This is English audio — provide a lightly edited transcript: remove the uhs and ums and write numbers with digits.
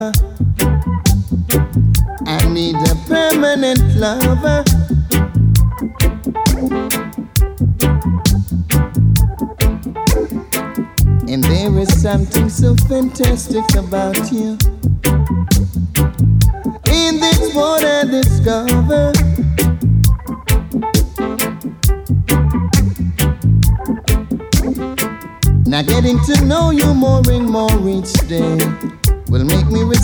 I need a permanent lover. And there is something so fantastic about you. In this world I discover now getting to know you more and more each day will make me